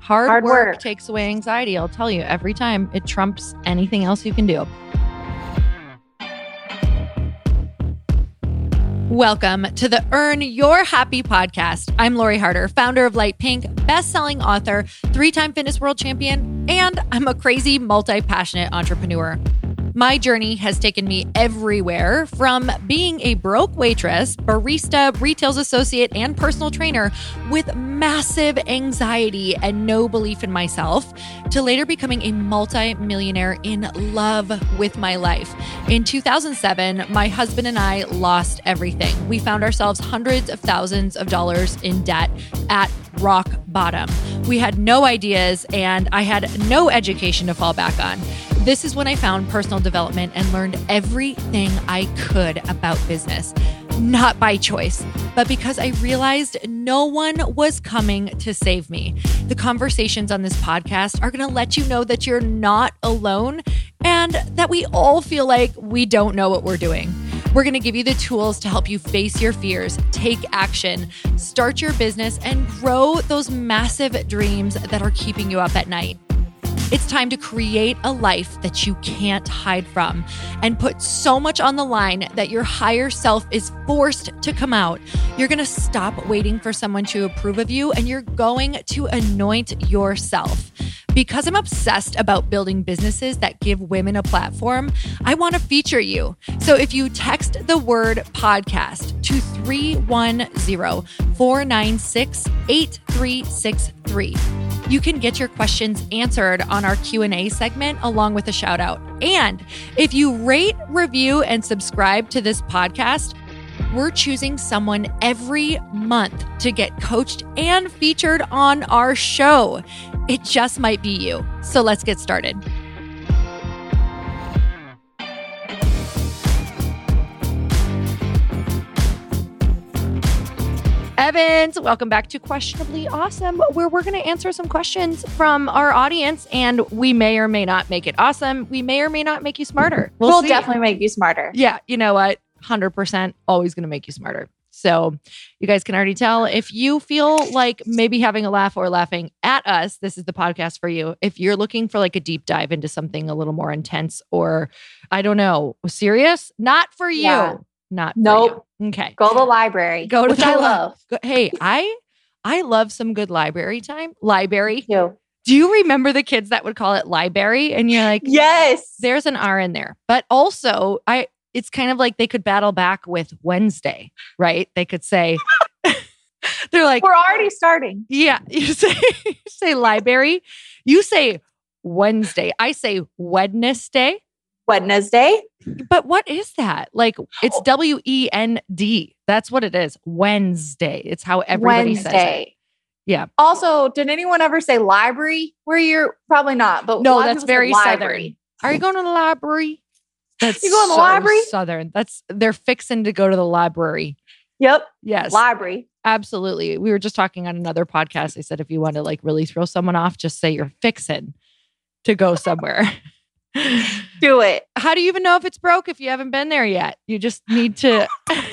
Hard work takes away anxiety. I'll tell you every time. It trumps anything else you can do. Welcome to the Earn Your Happy podcast. I'm Lori Harder, founder of Light Pink, best-selling author, 3-time fitness world champion, and I'm a crazy, multi-passionate entrepreneur. My journey has taken me everywhere, from being a broke waitress, barista, retail associate, and personal trainer with massive anxiety and no belief in myself, to later becoming a multi-millionaire in love with my life. In 2007, my husband and I lost everything. We found ourselves hundreds of thousands of dollars in debt at rock bottom. We had no ideas, and I had no education to fall back on. This is when I found personal development and learned everything I could about business. Not by choice, but because I realized no one was coming to save me. The conversations on this podcast are going to let you know that you're not alone and that we all feel like we don't know what we're doing. We're going to give you the tools to help you face your fears, take action, start your business, and grow those massive dreams that are keeping you up at night. It's time to create a life that you can't hide from and put so much on the line that your higher self is forced to come out. You're going to stop waiting for someone to approve of you, and you're going to anoint yourself. Because I'm obsessed about building businesses that give women a platform, I want to feature you. So if you text the word podcast to 310-496-8363, you can get your questions answered on our Q&A segment along with a shout out. And if you rate, review, and subscribe to this podcast, we're choosing someone every month to get coached and featured on our show. It just might be you. So let's get started. Evans, welcome back to Questionably Awesome, where we're going to answer some questions from our audience, and we may or may not make it awesome. We may or may not make you smarter. We'll definitely make you smarter. Yeah, you know what? 100% always going to make you smarter. So you guys can already tell if you feel like maybe having a laugh or laughing at us, this is the podcast for you. If you're looking for like a deep dive into something a little more intense or, I don't know, serious, not for you. Yeah. Not for Nope. you. Okay. Go to the library. Go to which the I love. Hey, I love some good library time. Library. You. Do you remember the kids that would call it library? And you're like, Yes. there's an R in there. But also, it's kind of like they could battle back with Wednesday, right? They could say, they're like, we're already starting. Yeah. You say library. You say Wednesday. I say Wednesday. Wednesday. But what is that? Like, it's WEND. That's what it is. Wednesday. It's how everybody says it. Yeah. Also, did anyone ever say library? Where you're probably not, but no, that's very Southern. Are you going to the library? That's you going to the library? Southern. They're fixing to go to the library. Yep. Yes. Library. Absolutely. We were just talking on another podcast. I said, if you want to like really throw someone off, just say you're fixing to go somewhere. Do it. How do you even know if it's broke if you haven't been there yet? You just need to.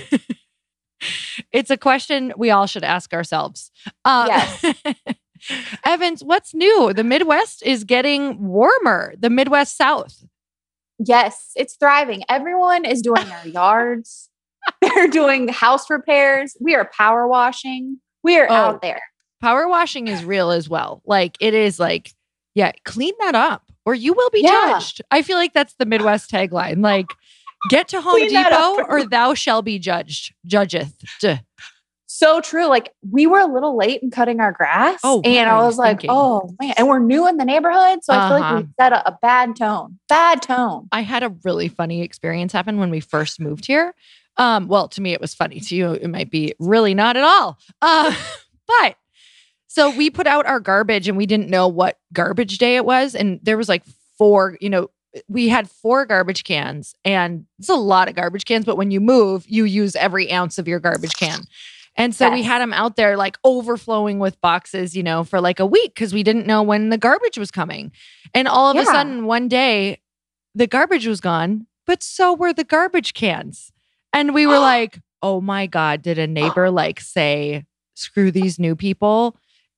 It's a question we all should ask ourselves. Yes. Evans, what's new? The Midwest is getting warmer. The Midwest South. Yes, it's thriving. Everyone is doing their yards. They're doing house repairs. We are power washing. We are out there. Power washing is real as well. Like it is like, yeah, clean that up or you will be judged. I feel like that's the Midwest tagline. Like, get to Home Depot or thou shall be judged. Judgeth. Duh. So true. Like we were a little late in cutting our grass. And I was like, oh man. And we're new in the neighborhood. So I feel like we set a bad tone. Bad tone. I had a really funny experience happen when we first moved here. Well, to me, it was funny. To you, it might be really not at all. But so we put out our garbage and we didn't know what garbage day it was. And there was like 4, we had 4 garbage cans, and it's a lot of garbage cans, but when you move, you use every ounce of your garbage can. And so we had them out there like overflowing with boxes, for like a week because we didn't know when the garbage was coming. And all of a sudden one day the garbage was gone, but so were the garbage cans. And we were like, oh my God, did a neighbor like say, screw these new people?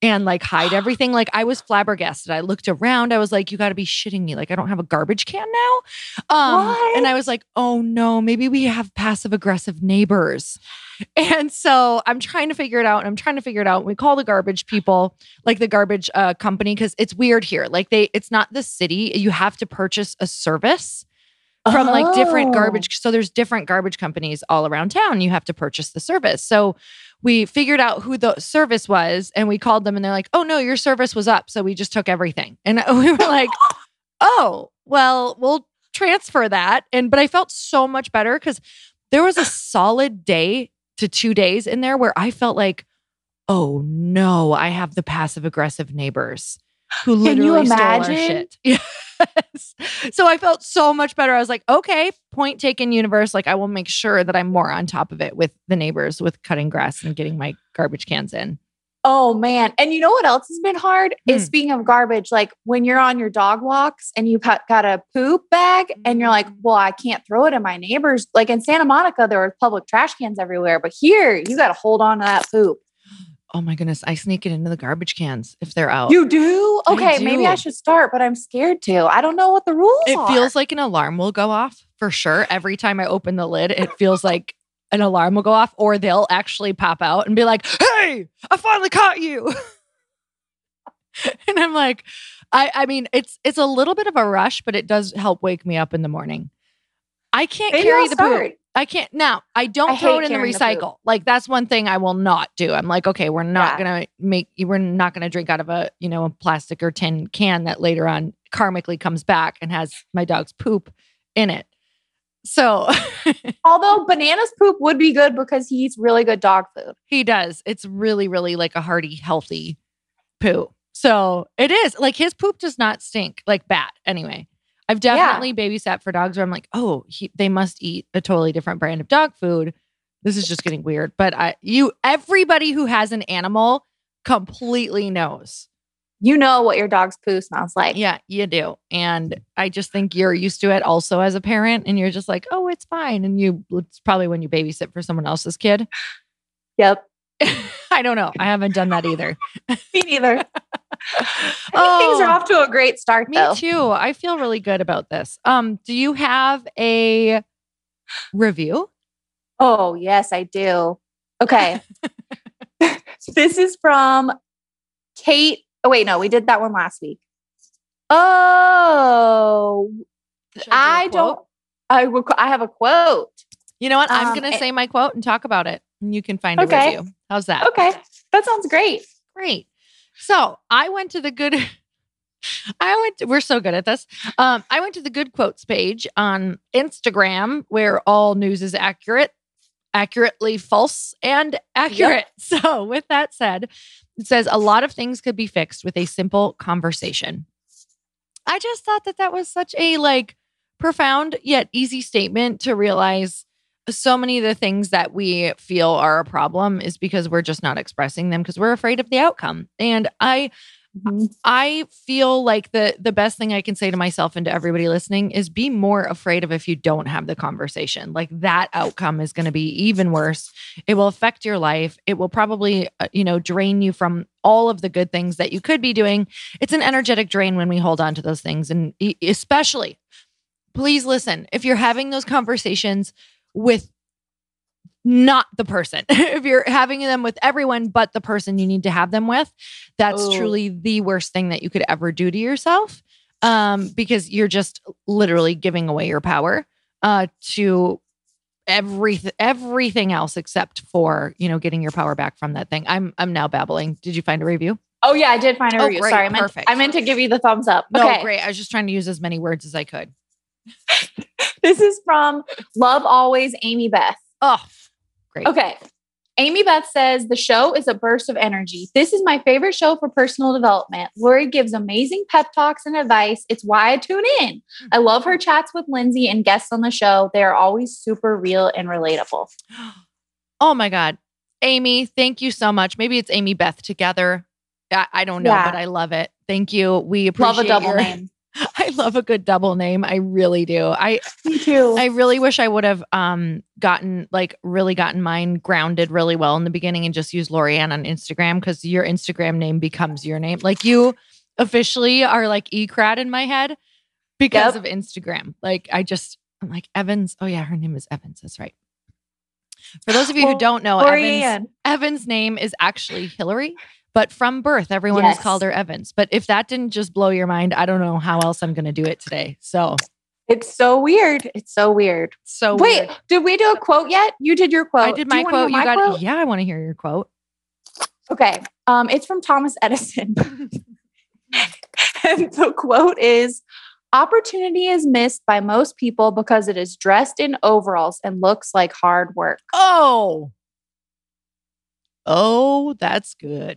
and like hide everything. Like I was flabbergasted. I looked around. I was like, you got to be shitting me. Like I don't have a garbage can now. And I was like, oh no, maybe we have passive aggressive neighbors. And so I'm trying to figure it out. We call the garbage people, like the garbage company, because it's weird here. Like it's not the city. You have to purchase a service from like different garbage. So there's different garbage companies all around town. You have to purchase the service. So we figured out who the service was and we called them and they're like, oh no, your service was up. So we just took everything. And we were like, oh, well, we'll transfer that. But I felt so much better because there was a solid day to 2 days in there where I felt like, oh no, I have the passive aggressive neighbors who literally stole our shit. Yes. So I felt so much better. I was like, okay, point taken, universe. Like I will make sure that I'm more on top of it with the neighbors, with cutting grass and getting my garbage cans in. Oh man. And you know what else has been hard is speaking of garbage, like when you're on your dog walks and you've got a poop bag and you're like, well, I can't throw it in my neighbor's. Like in Santa Monica, there were public trash cans everywhere, but here you got to hold on to that poop. Oh my goodness. I sneak it into the garbage cans if they're out. You do? Okay. Maybe I should start, but I'm scared to. I don't know what the rules are. It feels like an alarm will go off for sure. Every time I open the lid, it feels like an alarm will go off or they'll actually pop out and be like, hey, I finally caught you. And I'm like, I mean, it's a little bit of a rush, but it does help wake me up in the morning. I can't carry the poop. I can't. Now, I don't throw it in the recycle. Like that's one thing I will not do. I'm like, okay, we're not going to drink out of a plastic or tin can that later on karmically comes back and has my dog's poop in it. So, although Banana's poop would be good because he eats really good dog food. He does. It's really, really like a hearty, healthy poo. So it is like his poop does not stink like bat anyway. I've definitely babysat for dogs where I'm like, oh, they must eat a totally different brand of dog food. This is just getting weird. But everybody who has an animal completely knows. You know what your dog's poo smells like. Yeah, you do. And I just think you're used to it also as a parent. And you're just like, oh, it's fine. And it's probably when you babysit for someone else's kid. Yep. I don't know. I haven't done that either. Me neither. I think things are off to a great start, though. Me too. I feel really good about this. Do you have a review? Oh, yes, I do. Okay. This is from Kate. Oh, wait, no, we did that one last week. Oh, I have a quote. You know what? I'm going to say my quote and talk about it. And you can find a review. How's that? Okay. That sounds great. Great. So I went to the good, we're so good at this. I went to the good quotes page on Instagram where all news is accurately false and accurate. Yep. So with that said, it says a lot of things could be fixed with a simple conversation. I just thought that was such a profound yet easy statement to realize. So many of the things that we feel are a problem is because we're just not expressing them because we're afraid of the outcome. And I feel like the best thing I can say to myself and to everybody listening is be more afraid of if you don't have the conversation. Like that outcome is going to be even worse. It will affect your life. It will probably, drain you from all of the good things that you could be doing. It's an energetic drain when we hold on to those things. And especially, please listen, if you're having those conversations with not the person. If you're having them with everyone but the person you need to have them with, that's truly the worst thing that you could ever do to yourself, because you're just literally giving away your power to everything else except for, getting your power back from that thing. I'm now babbling. Did you find a review? Oh yeah, I did find a review. Great, sorry, perfect. I meant to give you the thumbs up. No, great. I was just trying to use as many words as I could. This is from Love Always, Amy Beth. Oh, great. Okay. Amy Beth says, the show is a burst of energy. This is my favorite show for personal development. Lori gives amazing pep talks and advice. It's why I tune in. I love her chats with Lindsay and guests on the show. They are always super real and relatable. Oh my God. Amy, thank you so much. Maybe it's Amy Beth together. I don't know, but I love it. Thank you. We appreciate love a double name. I love a good double name. I really do. Me too. I really wish I would have gotten mine grounded really well in the beginning and just used Lorianne on Instagram, because your Instagram name becomes your name. Like, you officially are like Ecrat in my head because of Instagram. Like, I'm like, Evans. Oh yeah, her name is Evans. That's right. For those of you who don't know, Evan's name is actually Hillary, but from birth, everyone has called her Evans. But if that didn't just blow your mind, I don't know how else I'm going to do it today. So it's so weird. It's so weird. So wait, weird. Did we do a quote yet? You did your quote. I did my quote. You got quote? Yeah, I want to hear your quote. Okay. It's from Thomas Edison. And the quote is, "Opportunity is missed by most people because it is dressed in overalls and looks like hard work." Oh, that's good.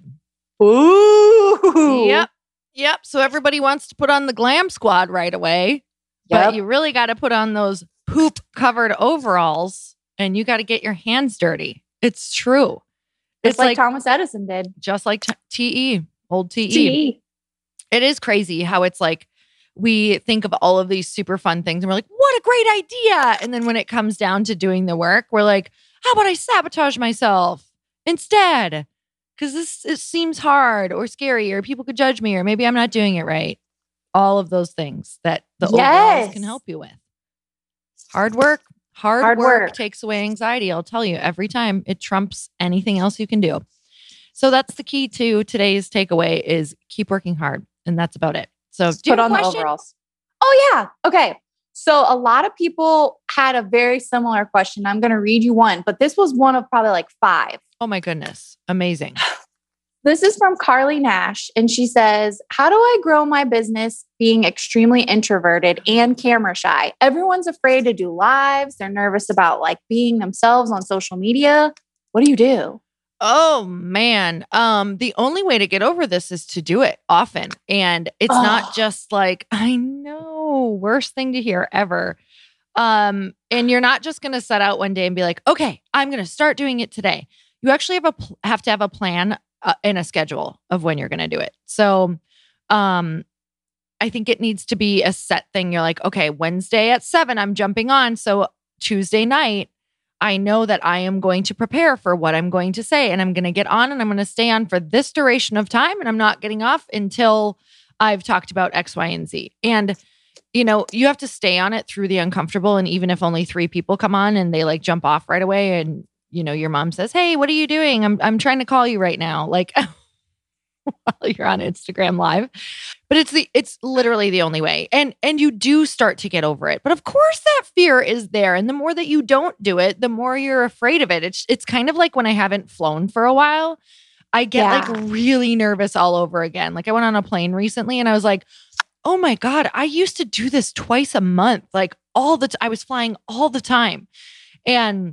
Ooh. Yep. So everybody wants to put on the glam squad right away, but you really got to put on those poop covered overalls and you got to get your hands dirty. It's true. It's like Thomas Edison did. Just like old TE. It is crazy how it's like, we think of all of these super fun things and we're like, what a great idea. And then when it comes down to doing the work, we're like, how about I sabotage myself instead? Because it seems hard or scary, or people could judge me, or maybe I'm not doing it right. All of those things that the overalls can help you with. Hard work takes away anxiety. I'll tell you, every time. It trumps anything else you can do. So that's the key to today's takeaway, is keep working hard. And that's about it. So put on the overalls. Oh yeah. Okay. So a lot of people had a very similar question. I'm going to read you one, but this was one of probably like 5. Oh my goodness. Amazing. This is from Carly Nash. And she says, "How do I grow my business being extremely introverted and camera shy? Everyone's afraid to do lives. They're nervous about like being themselves on social media. What do you do?" Oh man. The only way to get over this is to do it often. And it's not just like, I know, worst thing to hear ever. And you're not just going to set out one day and be like, okay, I'm going to start doing it today. You actually have to have a plan and a schedule of when you're going to do it. So, I think it needs to be a set thing. You're like, okay, Wednesday at 7, I'm jumping on. So Tuesday night, I know that I am going to prepare for what I'm going to say, and I'm going to get on and I'm going to stay on for this duration of time, and I'm not getting off until I've talked about X, Y, and Z. And, you have to stay on it through the uncomfortable. And even if only 3 people come on and they like jump off right away, and, your mom says, "Hey, what are you doing? I'm trying to call you right now." Like, while you're on Instagram Live. But it's literally the only way. And you do start to get over it. But of course that fear is there. And the more that you don't do it, the more you're afraid of it. It's kind of like when I haven't flown for a while, I get like really nervous all over again. Like, I went on a plane recently and I was like, oh my God, I used to do this twice a month. Like I was flying all the time. And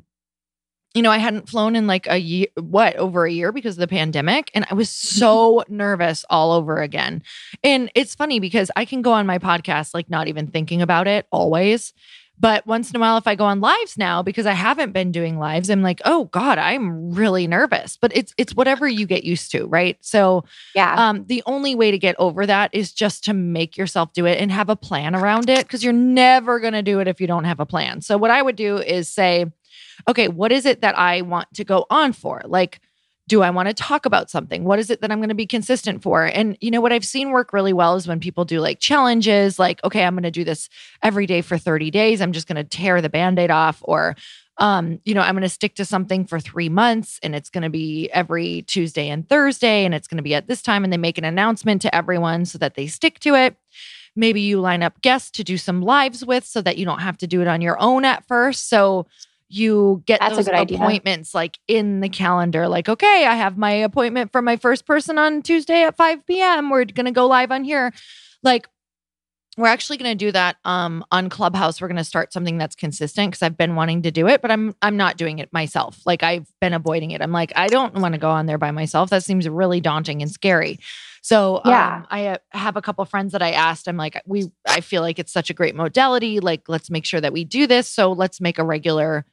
I hadn't flown in like over a year because of the pandemic. And I was so nervous all over again. And it's funny because I can go on my podcast, like not even thinking about it always. But once in a while, if I go on lives now, because I haven't been doing lives, I'm like, oh God, I'm really nervous. But it's whatever you get used to, right? So the only way to get over that is just to make yourself do it and have a plan around it, because you're never going to do it if you don't have a plan. So what I would do is say, okay, what is it that I want to go on for? Like, do I want to talk about something? What is it that I'm going to be consistent for? And what I've seen work really well is when people do like challenges, like, okay, I'm going to do this every day for 30 days. I'm just going to tear the Band-Aid off. Or, I'm going to stick to something for 3 months, and it's going to be every Tuesday and Thursday, and it's going to be at this time. And they make an announcement to everyone so that they stick to it. Maybe you line up guests to do some lives with so that you don't have to do it on your own at first. So you get those appointments like in the calendar, like, okay, I have my appointment for my first person on Tuesday at 5 p.m. We're going to go live on here. Like, we're actually going to do that on Clubhouse. We're going to start something that's consistent, because I've been wanting to do it, but I'm not doing it myself. Like, I've been avoiding it. I'm like, I don't want to go on there by myself. That seems really daunting and scary. So I have a couple of friends that I asked. I'm like, I feel like it's such a great modality. Like, let's make sure that we do this. So let's make a regular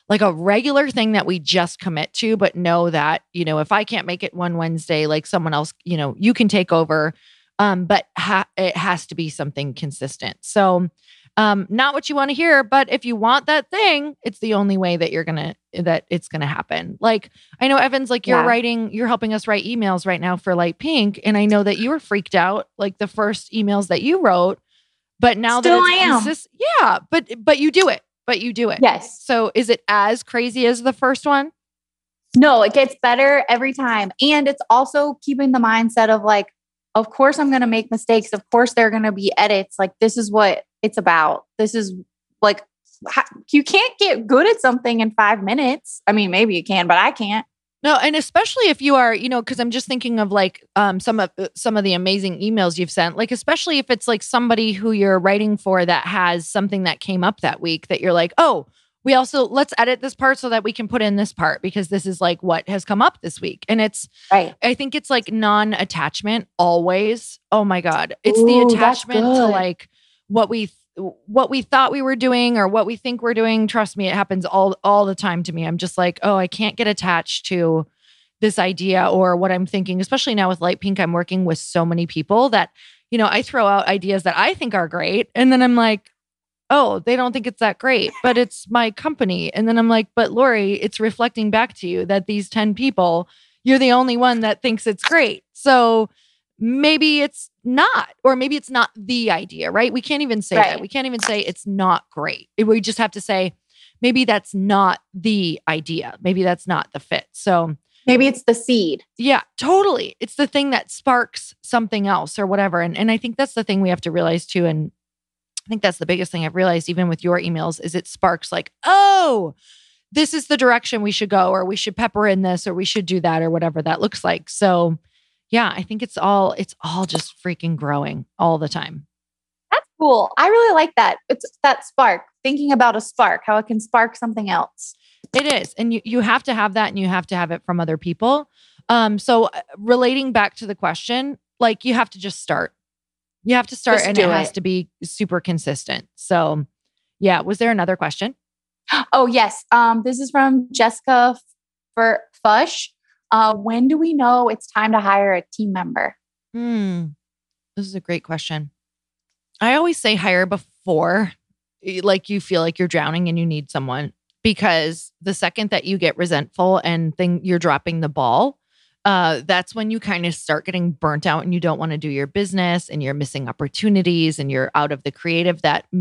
thing that we just commit to, but know that, if I can't make it one Wednesday, like someone else, you can take over. But it has to be something consistent. So not what you want to hear, but if you want that thing, it's the only way that it's gonna happen. Like, I know Evans, like you're helping us write emails right now for Light Pink. And I know that you were freaked out, like the first emails that you wrote, but now Still that it's consistent, but you do it. Yes. So is it as crazy as the first one? No, it gets better every time. And it's also keeping the mindset of like, of course I'm going to make mistakes. Of course there are going to be edits. Like, this is what it's about. This is like, you can't get good at something in 5 minutes. I mean, maybe you can, but I can't. No, and especially if you are, because I'm just thinking of like some of the amazing emails you've sent, like especially if it's like somebody who you're writing for that has something that came up that week that you're like, oh, let's edit this part so that we can put in this part because this is like what has come up this week. And it's right. I think it's like non-attachment always. Oh my God. It's the attachment to like what we thought we were doing or what we think we're doing. Trust me, it happens all the time to me. I'm just like, oh, I can't get attached to this idea or what I'm thinking, especially now with Light Pink. I'm working with so many people that, I throw out ideas that I think are great. And then I'm like, oh, they don't think it's that great, but it's my company. And then I'm like, but Lori, it's reflecting back to you that these 10 people, you're the only one that thinks it's great. So maybe it's not, or maybe it's not the idea, right? We can't even say that. We can't even say it's not great. We just have to say, maybe that's not the idea. Maybe that's not the fit. So maybe it's the seed. Yeah, totally. It's the thing that sparks something else or whatever. And I think that's the thing we have to realize too. And I think that's the biggest thing I've realized even with your emails is it sparks like, oh, this is the direction we should go, or we should pepper in this, or we should do that, or whatever that looks like. So yeah, I think it's all just freaking growing all the time. That's cool. I really like that. It's that spark, thinking about a spark, how it can spark something else. It is. And you have to have that, and you have to have it from other people. So relating back to the question, like you have to just start. You have to start just and it has to be super consistent. So yeah. Was there another question? Oh, yes. This is from Jessica Fush. When do we know it's time to hire a team member? This is a great question. I always say hire before like you feel like you're drowning and you need someone, because the second that you get resentful and you're dropping the ball, that's when you kind of start getting burnt out and you don't want to do your business and you're missing opportunities and you're out of the creative.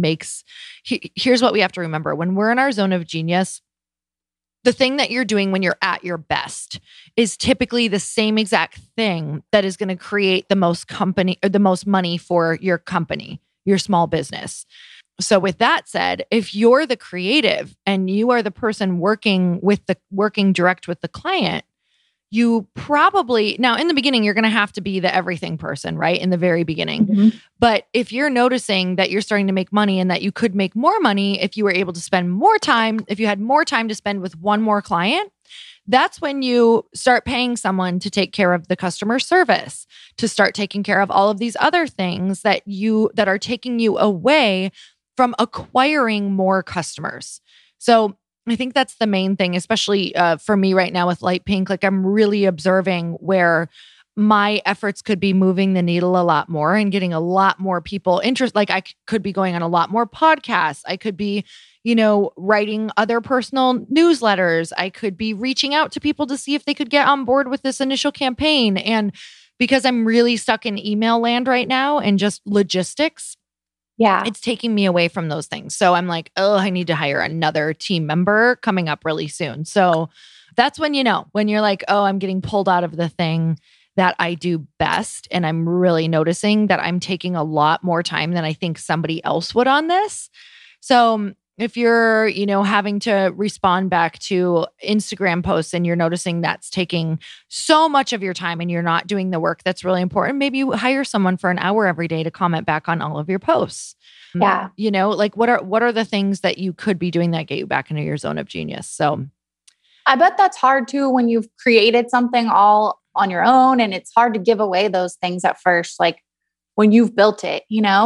Here's what we have to remember. When we're in our zone of genius, the thing that you're doing when you're at your best is typically the same exact thing that is going to create the most money for your company, your small business. So with that said, if you're the creative and you are the person working direct with the client, you probably, now in the beginning, you're going to have to be the everything person, right? In the very beginning. Mm-hmm. But if you're noticing that you're starting to make money and that you could make more money if you were able to spend more time, if you had more time to spend with one more client, that's when you start paying someone to take care of the customer service, to start taking care of all of these other things that are taking you away from acquiring more customers. So I think that's the main thing, especially for me right now with Light Pink. Like I'm really observing where my efforts could be moving the needle a lot more and getting a lot more people interested. Like I could be going on a lot more podcasts. I could be, writing other personal newsletters. I could be reaching out to people to see if they could get on board with this initial campaign. And because I'm really stuck in email land right now and just logistics, yeah, it's taking me away from those things. So I'm like, oh, I need to hire another team member coming up really soon. So that's when when you're like, oh, I'm getting pulled out of the thing that I do best. And I'm really noticing that I'm taking a lot more time than I think somebody else would on this. So if you're, having to respond back to Instagram posts and you're noticing that's taking so much of your time and you're not doing the work that's really important, maybe you hire someone for an hour every day to comment back on all of your posts. Yeah. Like what are the things that you could be doing that get you back into your zone of genius? So I bet that's hard too when you've created something all on your own, and it's hard to give away those things at first, like when you've built it,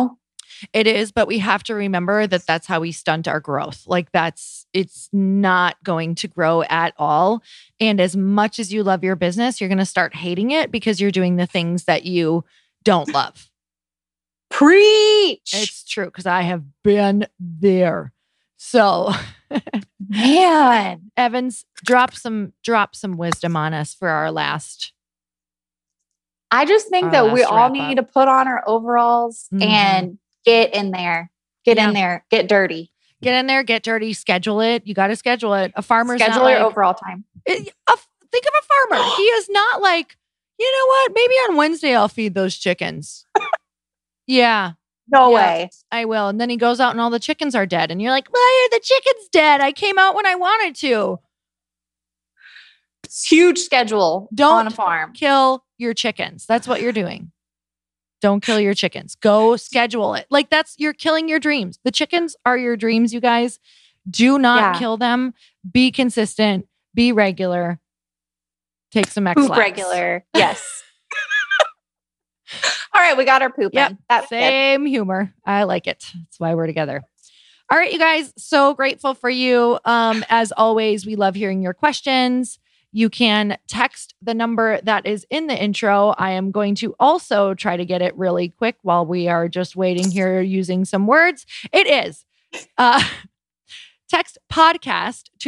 It is, but we have to remember that that's how we stunt our growth. Like it's not going to grow at all. And as much as you love your business, you're going to start hating it because you're doing the things that you don't love. Preach. It's true because I have been there. So, man, Evans, drop some wisdom on us for our last. I just think that we all need to put on our overalls and get in there. Get in there. Get dirty. Get in there. Get dirty. Schedule it. You got to schedule it. A farmer's schedule not your like, overall time. Think of a farmer. He is not like, you know what? Maybe on Wednesday I'll feed those chickens. Yeah. No way. I will. And then he goes out and all the chickens are dead. And you're like, why are the chickens dead? I came out when I wanted to. It's huge schedule on a farm. Kill your chickens. That's what you're doing. Don't kill your chickens. Go schedule it. Like you're killing your dreams. The chickens are your dreams, you guys. Do not kill them. Be consistent. Be regular. Take some X-Lax. Poop regular. Yes. All right, we got our poop in. That's same humor. I like it. That's why we're together. All right, you guys. So grateful for you. As always, we love hearing your questions. You can text the number that is in the intro. I am going to also try to get it really quick while we are just waiting here using some words. It is text podcast to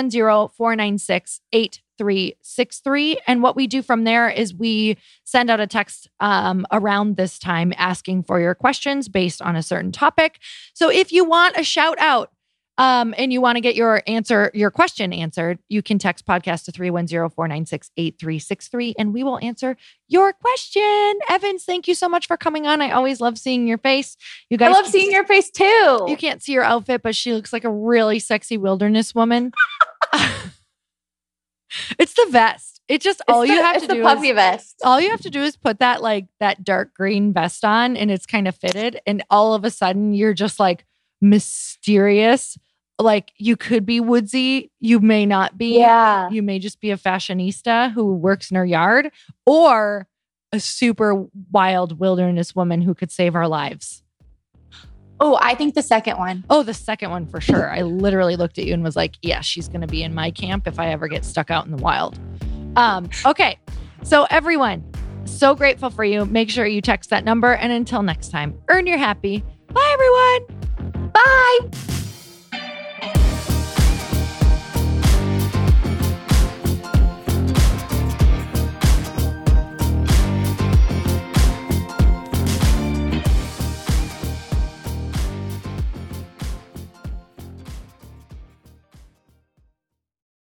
310-496-8363. And what we do from there is we send out a text around this time asking for your questions based on a certain topic. So if you want a shout out and you want to get your question answered, you can text podcast to 310-496-8363 and we will answer your question. Evans, thank you so much for coming on. I always love seeing your face. You guys, I love seeing your face too. You can't see her outfit, but she looks like a really sexy wilderness woman. It's the vest. It's just all you have to do. It's the puffy vest. All you have to do is put that dark green vest on and it's kind of fitted. And all of a sudden you're just like mysterious. Like you could be woodsy. You may not be. Yeah. You may just be a fashionista who works in her yard or a super wild wilderness woman who could save our lives. Oh, I think the second one. Oh, the second one for sure. I literally looked at you and was like, yeah, she's going to be in my camp if I ever get stuck out in the wild. Okay. So everyone, so grateful for you. Make sure you text that number. And until next time, earn your happy. Bye, everyone. Bye.